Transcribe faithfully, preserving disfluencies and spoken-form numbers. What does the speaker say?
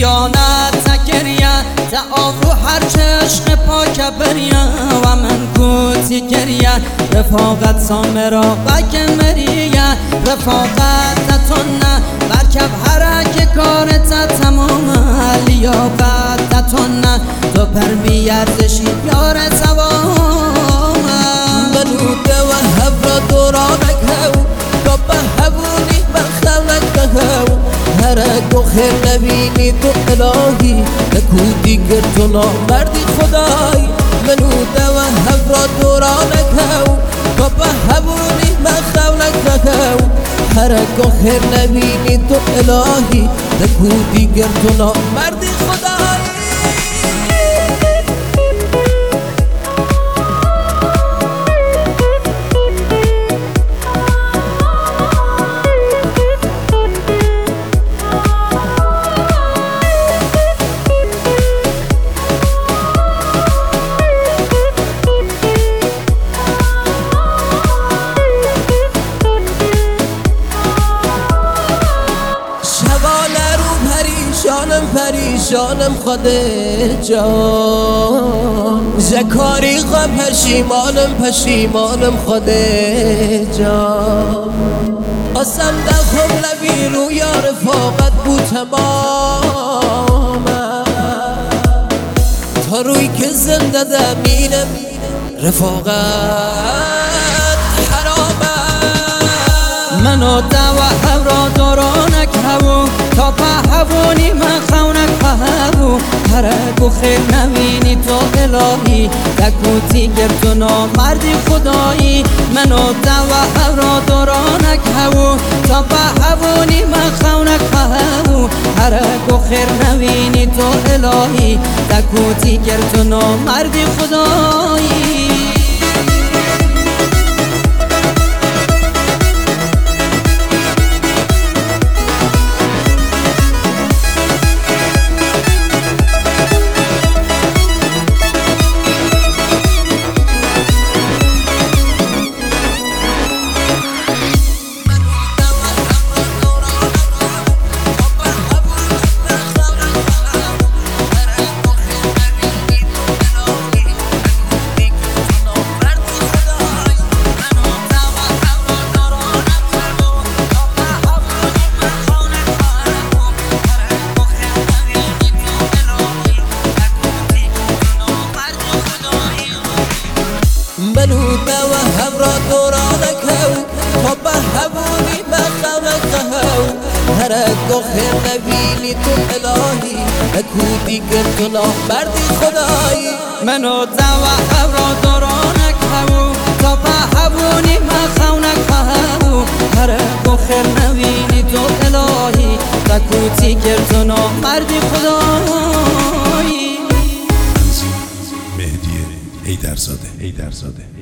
خیانت تگریه تعاف رو هر چشق پاک بریه و من کوتی گریه رفاقت سامرا و کمریه رفاقت تتونه برکب هرک کارت تمام لیاقت تتونه تو پر بیارزشی یار سوام بلوده و هفرا دورانک هو تو به هبونی بخلک هو هرک و خیر نبینی تو الهی نکودی گرد و مردی خدای بلوده و هفرا دورانک هو تو به هبونی بخلک هو هرک و خیر نبینی تو الهی نکودی گرد و مردی خدای پریشانم پریشانم خودت جان زکاری غم پشیمانم پشیمانم خودت جان قسم دخم لبی رو یا رفاقت بود تمام تا روی که زنده دمینم رفاقت حرامه منو دوه را دورانک هوا تا په هوانی من خونک هوا هرک و خیر نوینی تو الهی دکوتی گرد و نامردی خدایی منو دوه را دورانک هوا تا په هوانی من خونک هوا هرک و خیر نوینی تو الهی دکوتی گرد و نامردی خدایی بلوده و همرا دورانک هو تا به هبونی مخمک هو هرک و خیر نبینی تو الهی نکودی گرد و نامردی خدایی منو دوه را دورانک هو تا به هبونی مخونک هو هرک و خیر نبینی تو الهی نکودی گرد و نامردی خدایی مهدی حیدرزاده حیدرزاده